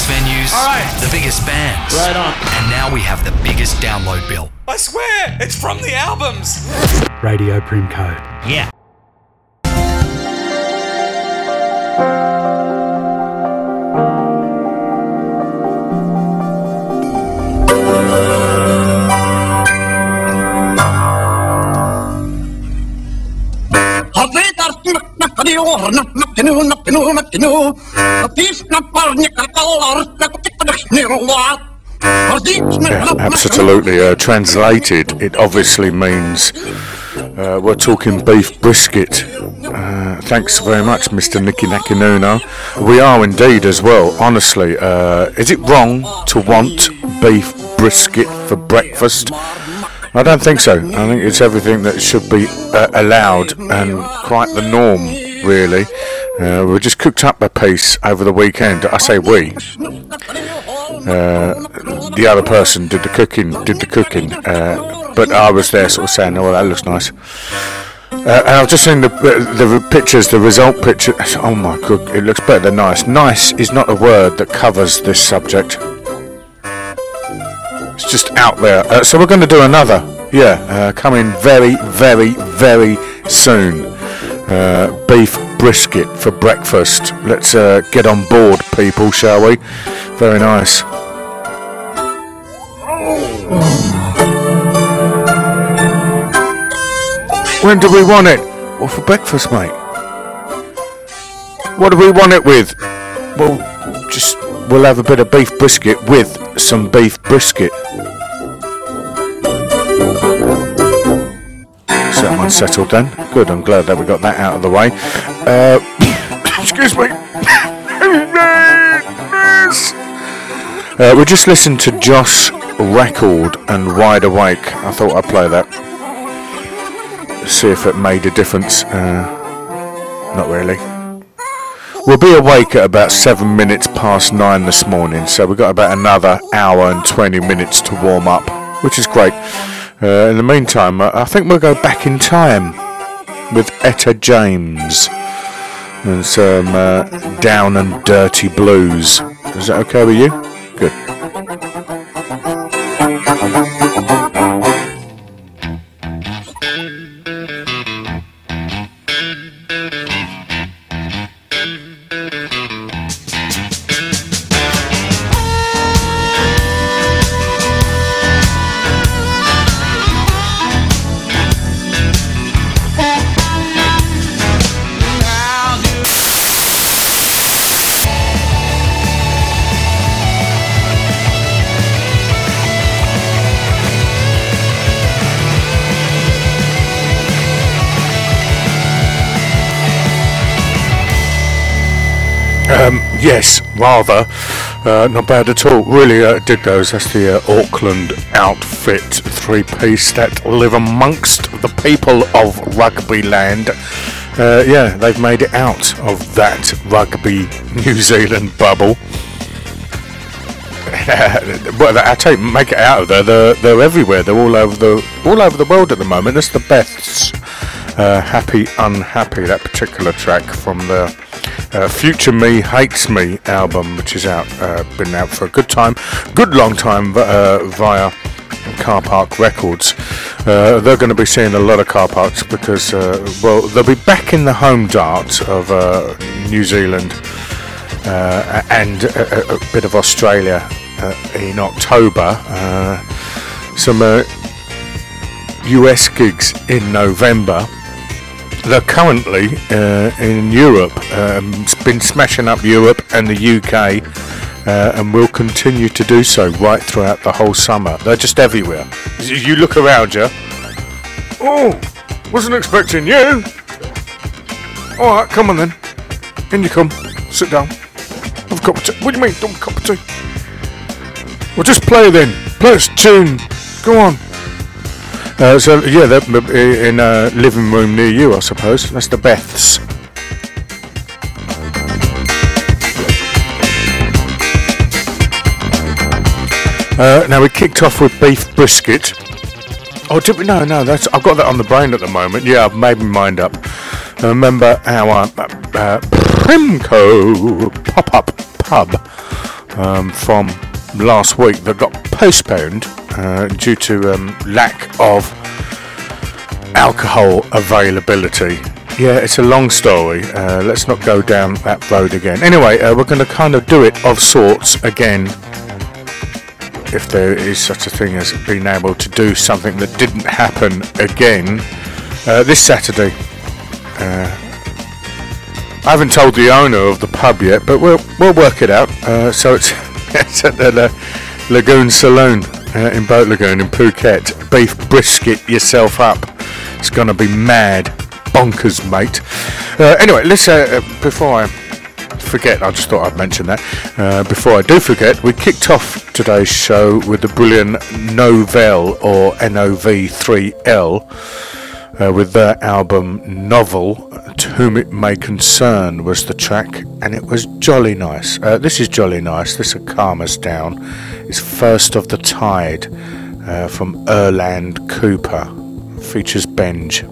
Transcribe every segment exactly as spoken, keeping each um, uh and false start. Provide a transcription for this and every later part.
biggest venues, All right. the biggest bands. Right on. And now we have the biggest download bill. I swear, it's from the albums. Radio Primco. Yeah. Yeah, absolutely. Uh, translated, it obviously means uh, we're talking beef brisket. Uh, thanks very much, Mister Nicky Nakinuno. We are indeed as well, honestly. Uh, is it wrong to want beef brisket for breakfast? I don't think so. I think it's everything that should be uh, allowed and quite the norm, really. Uh, we just cooked up a piece over the weekend. I say we. Uh, the other person did the cooking, did the cooking, uh, but I was there sort of saying, oh, that looks nice. Uh, and I've just seen the, the pictures, the result picture. Oh my god, it looks better than nice. Nice is not a word that covers this subject. It's just out there. Uh, so we're going to do another. Yeah, uh, coming very, very, very soon. Uh, beef brisket for breakfast. Let's uh, get on board, people, shall we? Very nice. When do we want it? Well, for breakfast, mate. What do we want it with? Well, just we'll have a bit of beef brisket with some beef brisket. Is that one settled then? Good, I'm glad that we got that out of the way. Uh, excuse me. uh, we just listened to Josh Record and Wide Awake. I thought I'd play that. See if it made a difference. Uh, not really. We'll be awake at about seven minutes past nine this morning, so we've got about another hour and twenty minutes to warm up, which is great. Uh, in the meantime, uh, I think we'll go back in time with Etta James and some uh, Down and Dirty Blues. Is that okay with you? Good. Um, yes, rather. Uh, not bad at all. Really uh, dig those. That's the uh, Auckland outfit three-piece that live amongst the people of rugby land. Uh, yeah, they've made it out of that rugby New Zealand bubble. Well, I tell you, make it out of there. They're, they're everywhere. They're all over the all over the world at the moment. That's the Beths. Uh, Happy Unhappy, that particular track from the uh, Future Me Hates Me album, which is out, uh, been out for a good time, good long time uh, via Car Park Records. Uh, they're going to be seeing a lot of car parks because, uh, well, they'll be back in the home dart of uh, New Zealand uh, and a, a bit of Australia uh, in October. Uh, some uh, U S gigs in November. They're currently uh, in Europe. Um, it's been smashing up Europe and the U K, uh, and will continue to do so right throughout the whole summer. They're just everywhere. You look around you. Oh, wasn't expecting you. All right, come on then. In you come. Sit down. Have a cup of tea. What do you mean, don't have a cup of tea? Well, just play then. Play us a tune. Go on. Uh, so yeah, they're in a living room near you, I suppose. That's the Beths. Uh, now we kicked off with beef brisket. Oh, did we? No, no. That's I've got that on the brain at the moment. Yeah, I've made my mind up. I remember our uh, uh, Primco pop-up pub um, from last week that got postponed uh, due to um, lack of alcohol availability. Yeah, it's a long story. Uh, let's not go down that road again. Anyway, uh, we're going to kind of do it of sorts again, if there is such a thing as being able to do something that didn't happen again uh, this Saturday. Uh, I haven't told the owner of the pub yet, but we'll we'll work it out. Uh, so it's, it's at the La- Lagoon Saloon uh, in Boat Lagoon in Phuket. Beef brisket yourself up. It's going to be mad. Bonkers, mate. Uh, anyway, let's uh, before I forget, I just thought I'd mention that. Uh, before I do forget, we kicked off today's show with the brilliant Novell, or N O V three L, uh, with their album Novel. To Whom It May Concern was the track, and it was jolly nice. Uh, this is jolly nice. This will calm us down. It's First of the Tide uh, from Erland Cooper. Features Benj.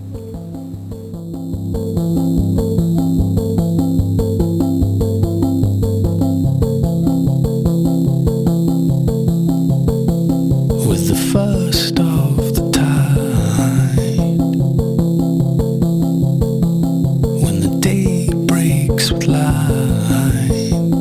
With the first of the tide, when the day breaks with light,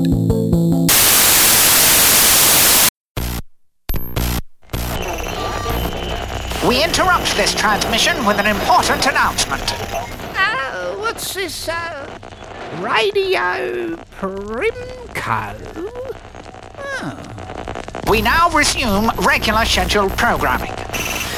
we interrupt this transmission with an important announcement. Oh, what's this, uh, Radio Primco? Oh. We now resume regular scheduled programming.